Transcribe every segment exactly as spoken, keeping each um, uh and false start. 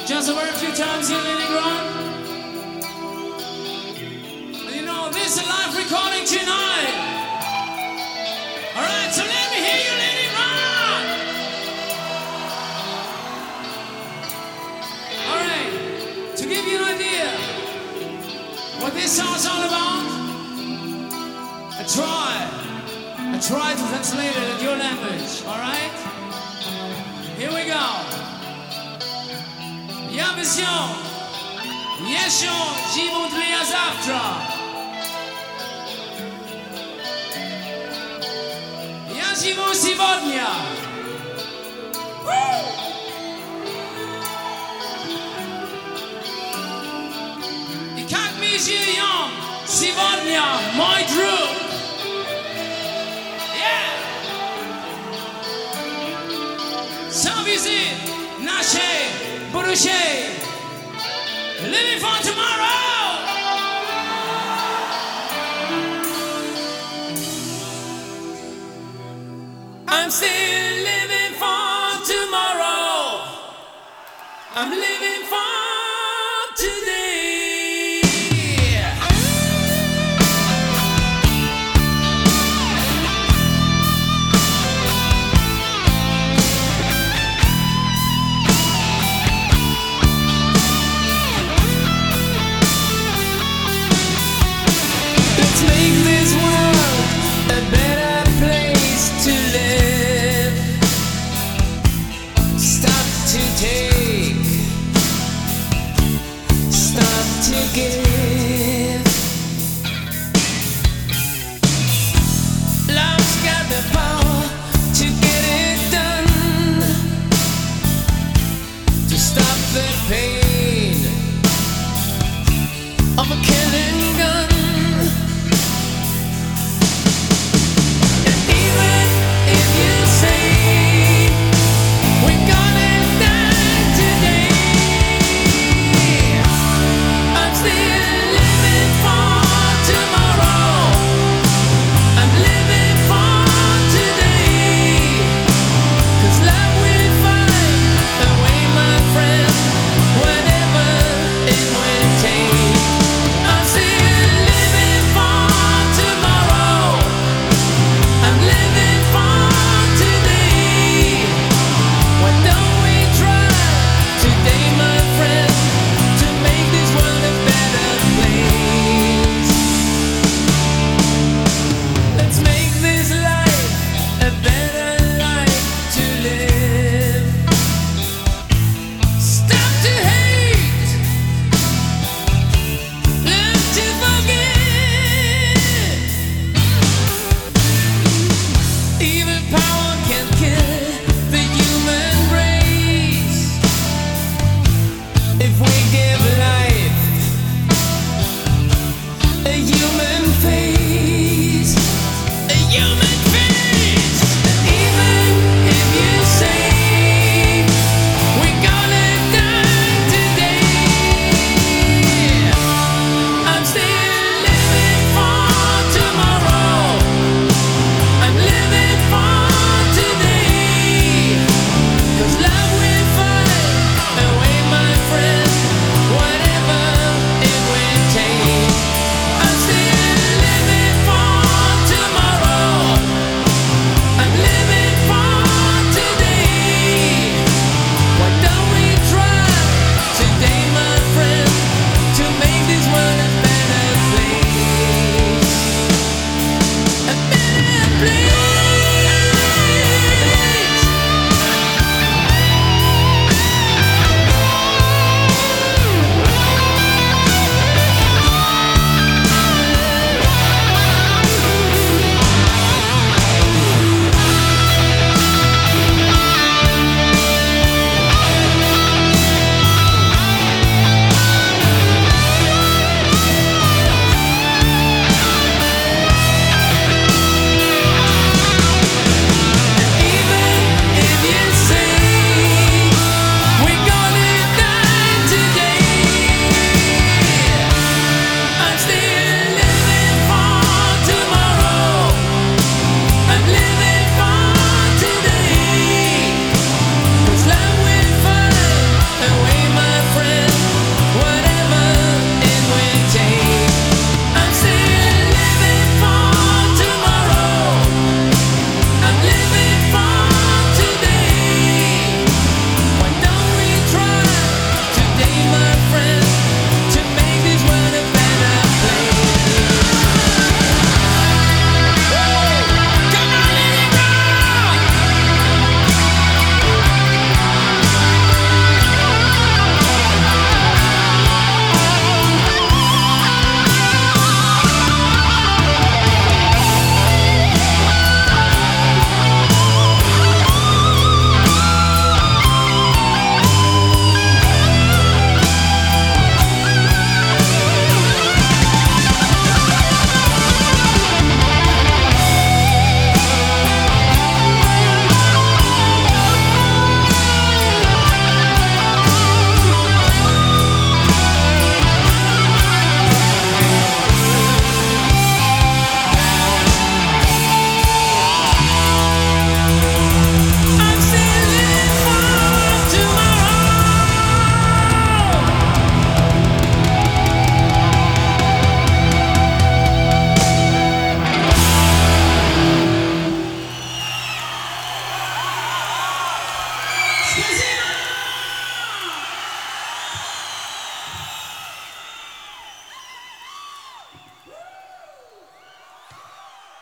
Just a very few times here in Leningrad. And you know, this is a live recording tonight. Alright, so let me hear you, Leningrad! Alright, to give you an idea what this song's all about, I try. I try to translate it in your language, alright? Here we go. Я везем, еще живут ли я завтра? Я живу сегодня. И как мы живем сегодня, мой друг? Yeah. Зависит нашей будущее. Living for tomorrow. I'm still living for tomorrow. I'm living for today. Make this world a better place to live. Stop to take, stop to give. Love's got the power to get it done, to stop the pain of a killing gun. When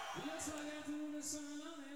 Looks like I threw the sun on